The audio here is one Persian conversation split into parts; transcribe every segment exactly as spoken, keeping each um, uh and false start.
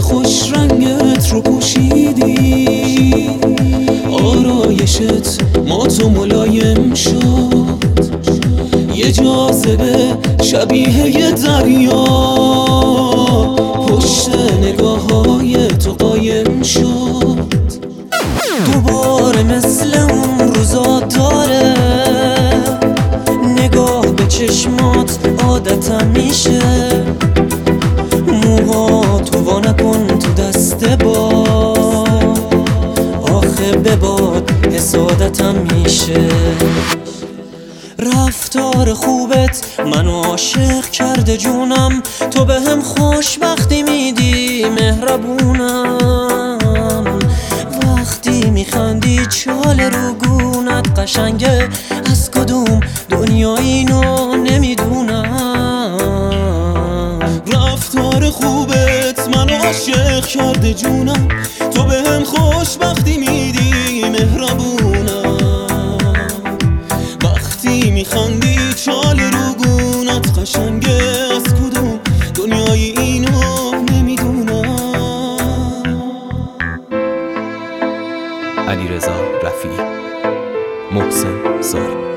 خوش رنگت رو پوشیدی، آرایشت ما تو ملایم شد، یه جاذبه شبیه یه دریا پشت نگاه های تو قایم شد. دوباره مثل اون روزا داره، نگاه به چشمات عادتم میشه، موها تو وا نکن تو دست باد، آخه به باد حسادتم میشه. رفتار خوبت منو عاشق کرده جونم، تو به هم خوشبختی میدی مهربونم، وقتی میخندی چال رو گونت قشنگه، از کدوم دنیا اینو نمیدونم. رفتار خوبت منو عاشق کرده جونم، تو به هم خوشبختی میدی مهربونم، وقتی میخندی چال رو گونت قشنگه، از کدوم دنیای اینو نمیدونم. علیرضا رفیعی، محسن زاره.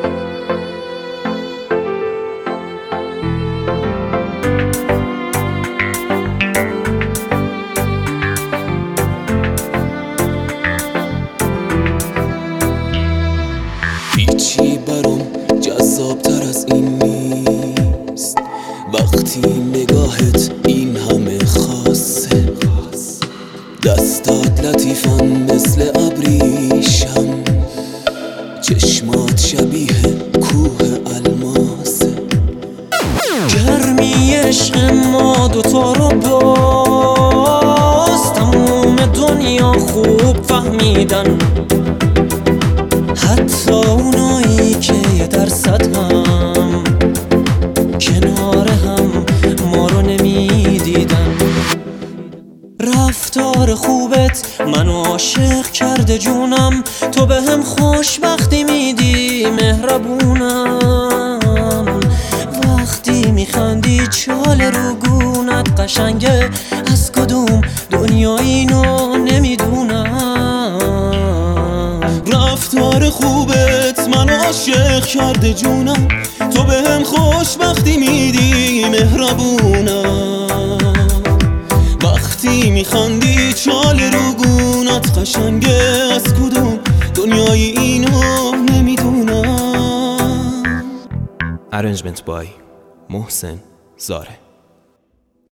هیچی برام جذابتر از این نیست، وقتی نگاهت این همه خاصه، دستات لطیفان مثل ابریشم، چشمات شبیه کوه الماسه، گرمی عشق ما دوتا رو باز تموم دنیا خوب فهمیدن، حتی اونایی که یه درصد هم کنار هم ما رو نمیدیدن. رفتار خوبت منو عاشق کرده جونم، تو به هم خوشبختی میدی مهربونم، وقتی میخندی چال رو گونت قشنگه، از کدوم دنیا اینو نمیدونم. رفتار خوبت منو عاشق کرده جونم، تو به هم خوشبختی میدی مهربونم، وقتی میخندی چال رو گونت قشنگه، از کدوم دنیای اینو نمیدونم. Arrangement by محسن زاره.